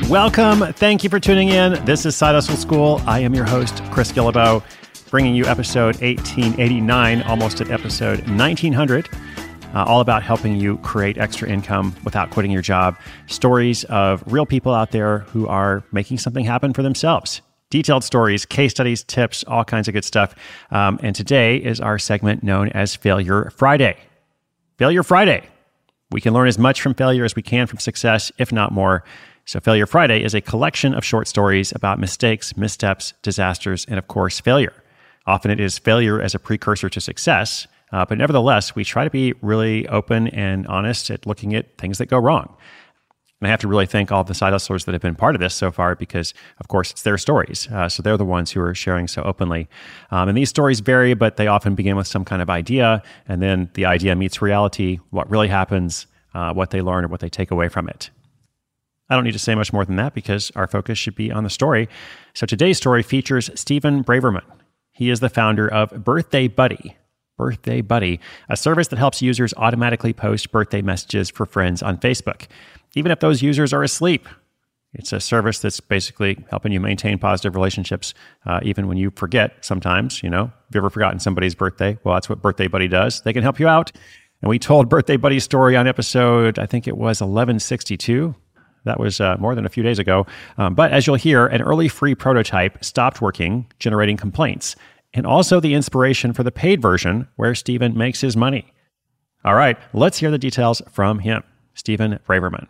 Welcome. Thank you for tuning in. This is Side Hustle School. I am your host, Chris Guillebeau, bringing you episode 1889, almost at episode 1900, all about helping you create extra income without quitting your job. Stories of real people out there who are making something happen for themselves. Detailed stories, case studies, tips, all kinds of good stuff. And today is our segment known as Failure Friday. Failure Friday. We can learn as much from failure as we can from success, if not more. So Failure Friday is a collection of short stories about mistakes, missteps, disasters, and of course, failure. Often it is failure as a precursor to success, but nevertheless, we try to be really open and honest at looking at things that go wrong. And I have to really thank all the side hustlers that have been part of this so far because, of course, it's their stories. So they're the ones who are sharing so openly. And these stories vary, but they often begin with some kind of idea, and then the idea meets reality, what really happens, what they learn, or what they take away from it. I don't need to say much more than that because our focus should be on the story. So today's story features Stephen Braverman. He is the founder of Birthday Buddy. Birthday Buddy, a service that helps users automatically post birthday messages for friends on Facebook, even if those users are asleep. It's a service that's basically helping you maintain positive relationships, even when you forget sometimes. You know, have you ever forgotten somebody's birthday? Well, that's what Birthday Buddy does. They can help you out. And we told Birthday Buddy's story on episode, I think it was 1162. That was more than a few days ago. But as you'll hear, an early free prototype stopped working, generating complaints, and also the inspiration for the paid version where Stephen makes his money. All right, let's hear the details from him, Stephen Braverman.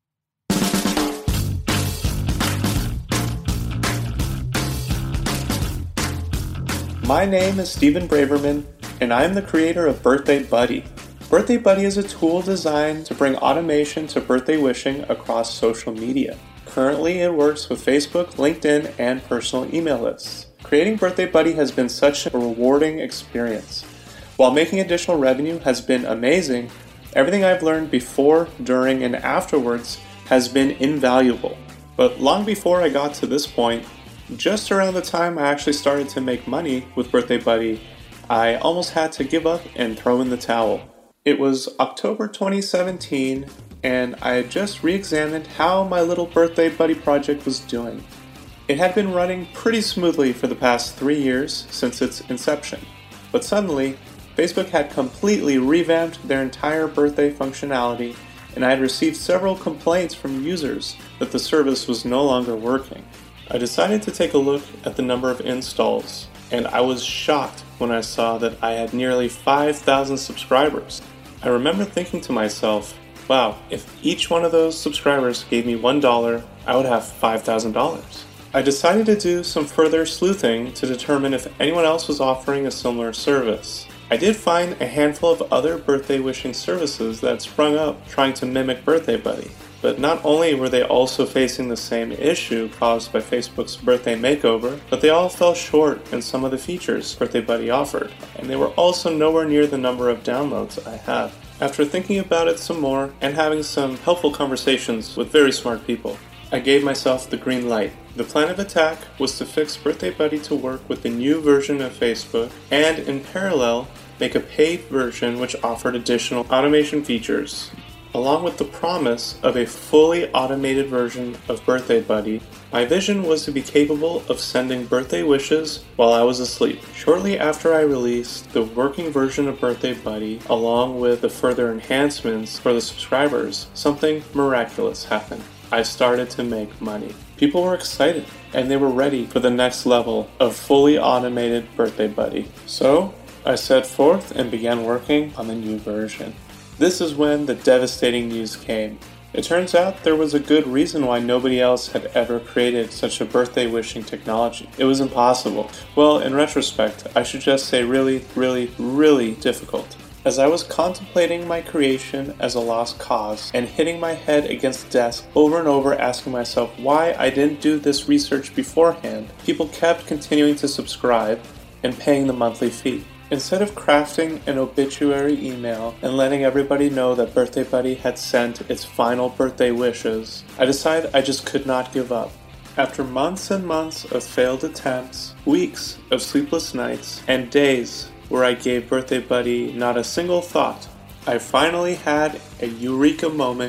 My name is Stephen Braverman, and I am the creator of Birthday Buddy. Birthday Buddy is a tool designed to bring automation to birthday wishing across social media. Currently, it works with Facebook, LinkedIn, and personal email lists. Creating Birthday Buddy has been such a rewarding experience. While making additional revenue has been amazing, everything I've learned before, during, and afterwards has been invaluable. But long before I got to this point, just around the time I actually started to make money with Birthday Buddy, I almost had to give up and throw in the towel. It was October 2017, and I had just re-examined how my little Birthday Buddy project was doing. It had been running pretty smoothly for the past 3 years since its inception, but suddenly, Facebook had completely revamped their entire birthday functionality, and I had received several complaints from users that the service was no longer working. I decided to take a look at the number of installs, and I was shocked when I saw that I had nearly 5,000 subscribers. I remember thinking to myself, wow, if each one of those subscribers gave me $1, I would have $5,000. I decided to do some further sleuthing to determine if anyone else was offering a similar service. I did find a handful of other birthday wishing services that sprung up trying to mimic Birthday Buddy. But not only were they also facing the same issue caused by Facebook's birthday makeover, but they all fell short in some of the features Birthday Buddy offered, and they were also nowhere near the number of downloads I had. After thinking about it some more and having some helpful conversations with very smart people, I gave myself the green light. The plan of attack was to fix Birthday Buddy to work with the new version of Facebook and, in parallel, make a paid version which offered additional automation features. Along with the promise of a fully automated version of Birthday Buddy, my vision was to be capable of sending birthday wishes while I was asleep. Shortly after I released the working version of Birthday Buddy, along with the further enhancements for the subscribers, something miraculous happened. I started to make money. People were excited, and they were ready for the next level of fully automated Birthday Buddy. So, I set forth and began working on the new version. This is when the devastating news came. It turns out there was a good reason why nobody else had ever created such a birthday wishing technology. It was impossible. Well, in retrospect, I should just say really, really, really difficult. As I was contemplating my creation as a lost cause and hitting my head against the desk over and over asking myself why I didn't do this research beforehand, people kept continuing to subscribe and paying the monthly fee. Instead of crafting an obituary email and letting everybody know that Birthday Buddy had sent its final birthday wishes, I decided I just could not give up. After months and months of failed attempts, weeks of sleepless nights, and days where I gave Birthday Buddy not a single thought, I finally had a eureka moment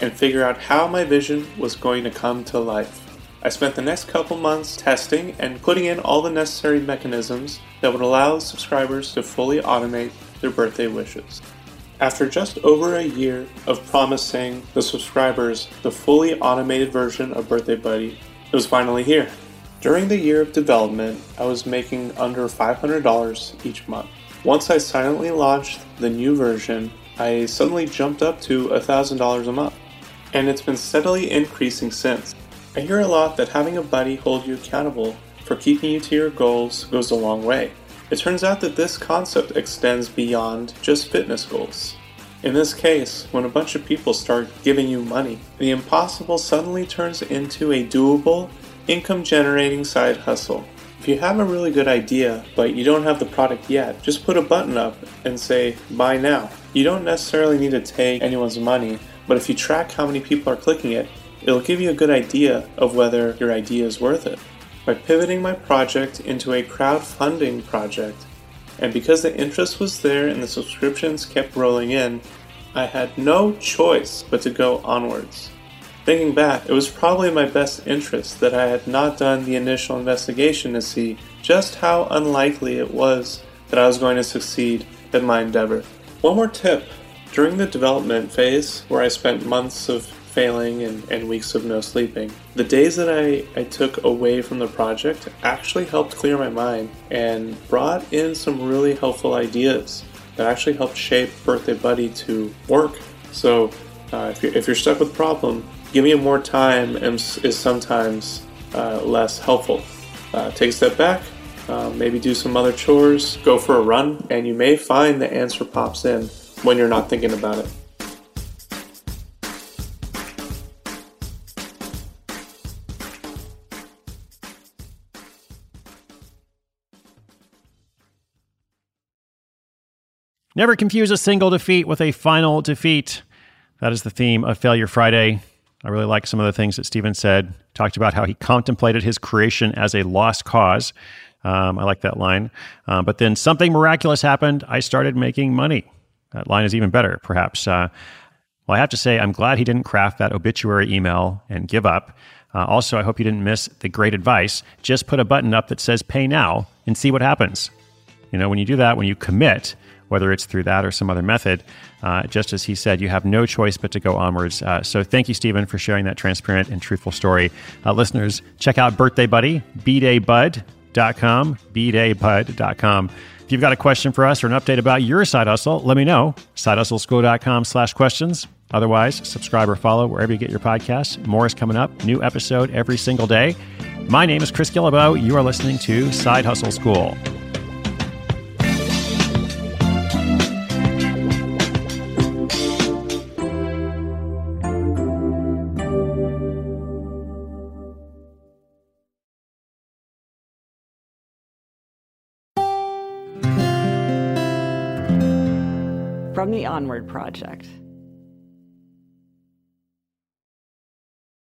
and figure out how my vision was going to come to life. I spent the next couple months testing and putting in all the necessary mechanisms that would allow subscribers to fully automate their birthday wishes. After just over a year of promising the subscribers the fully automated version of Birthday Buddy, it was finally here. During the year of development, I was making under $500 each month. Once I silently launched the new version, I suddenly jumped up to $1,000 a month, and it's been steadily increasing since. I hear a lot that having a buddy hold you accountable for keeping you to your goals goes a long way. It turns out that this concept extends beyond just fitness goals. In this case, when a bunch of people start giving you money, the impossible suddenly turns into a doable, income-generating side hustle. If you have a really good idea, but you don't have the product yet, just put a button up and say, buy now. You don't necessarily need to take anyone's money, but if you track how many people are clicking it, it'll give you a good idea of whether your idea is worth it. By pivoting my project into a crowdfunding project, and because the interest was there and the subscriptions kept rolling in, I had no choice but to go onwards. Thinking back, it was probably in my best interest that I had not done the initial investigation to see just how unlikely it was that I was going to succeed in my endeavor. One more tip. During the development phase, where I spent months of failing and weeks of no sleeping, the days that I took away from the project actually helped clear my mind and brought in some really helpful ideas that actually helped shape Birthday Buddy to work. So if you're stuck with a problem, giving it more time is sometimes less helpful. Take a step back, maybe do some other chores, go for a run, and you may find the answer pops in when you're not thinking about it. Never confuse a single defeat with a final defeat. That is the theme of Failure Friday. I really like some of the things that Stephen said. Talked about how he contemplated his creation as a lost cause. I like that line. But then something miraculous happened. I started making money. That line is even better, perhaps. Well, I have to say, I'm glad he didn't craft that obituary email and give up. Also, I hope you didn't miss the great advice. Just put a button up that says pay now and see what happens. You know, when you do that, when you commit, whether it's through that or some other method, just as he said, you have no choice but to go onwards. So thank you, Stephen, for sharing that transparent and truthful story. Listeners, check out Birthday Buddy, bdaybud.com, bdaybud.com. If you've got a question for us or an update about your side hustle, let me know. sidehustleschool.com/questions. Otherwise, subscribe or follow wherever you get your podcasts. More is coming up. New episode every single day. My name is Chris Guillebeau. You are listening to Side Hustle School. From the Onward Project.